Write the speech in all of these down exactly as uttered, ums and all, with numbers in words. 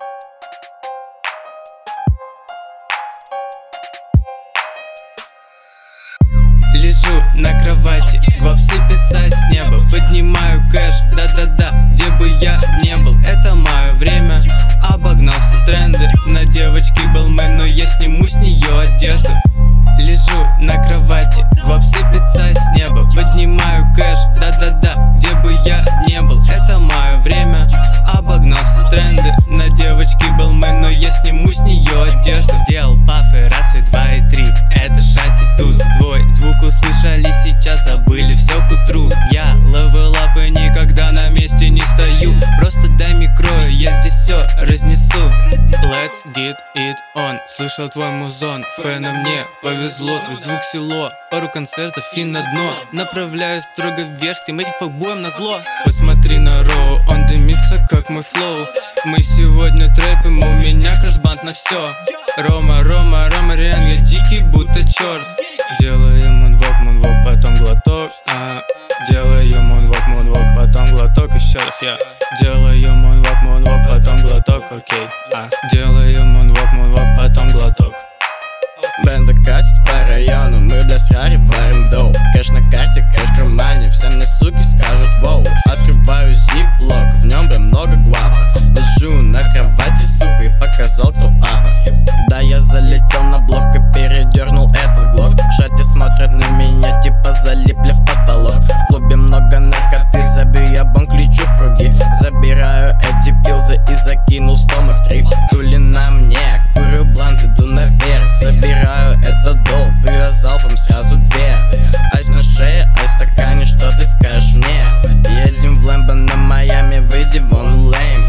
Лежу на кровати, гвап сыпется с неба. Поднимаю кэш, да-да-да, где бы я не был. Это мое время, обогнался тренды. На девочке был мэн, но я сниму с нее одежду. Лежу на кровати, гвап сыпется с неба. Поднимаю кэш, да-да-да, где бы я не был. Это мое время, обогнался тренды. На девочке был мэн, но я сниму с нее одежду. Сделал пафы раз и два и три, это шати тут. Твой звук услышали, сейчас забыли все к утру. Я левел ап и никогда на месте не стою. Просто дай микро, я здесь все разнесу. Let's get it on, слышал твой музон. Фэна мне повезло, твой звук село. Пару концертов и на дно. Направляюсь строго вверх, всем этим факбоем на зло. Посмотри на Роу, он дымится как мой флоу. Мы сегодня трэпим, у меня краш-банд на все. Рома, Рома, Рома, Риан, я дикий будто черт. Делаю мунвок, мунвок, потом глоток, а. Делаю мунвок, мунвок, потом глоток. Еще раз я делаю мунвок, мунвок, потом глоток, окей, а. Делаю мунвок, мунвок, потом глоток. Бенда катит по району, мы бля с Хари варим доу. Кэш на карте, кэш в кармане, все мне суки скажут воу. Открываю зип-лок, в нем бля много гвапа. Лежу на кровати, сука, и показал, кто папа. Да, я залетел на блок и передернул этот глок. Шати смотрят на меня, типа залипли в потолок. В клубе много наркоты, забью я банк, лечу в круги. Забираю эти пилзы и закинул стомах три. Тули на мне, курю блант, иду наверх. Забираю этот дол, пью залпом сразу две. Айс на шее, айс в стакане, что ты скажешь мне? Едем в Лэмбо на Майами, выйди вон, лейм.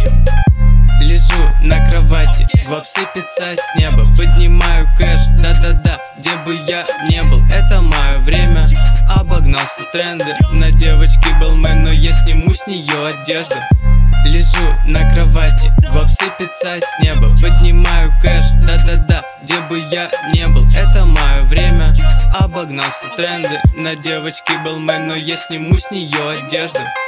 Лежу на кровати, гвап сыпется с неба. Поднимаю кэш, да-да-да, где бы я не был. Это мое время, обогнался тренды. На девочке был мэн, но я сниму с нее одежду. Лежу на кровати, гвап сыпется с неба. Поднимаю кэш, да-да-да, где бы я не был. Это мое время, обогнался тренды. На девочке был мэн, но я сниму с нее одежду.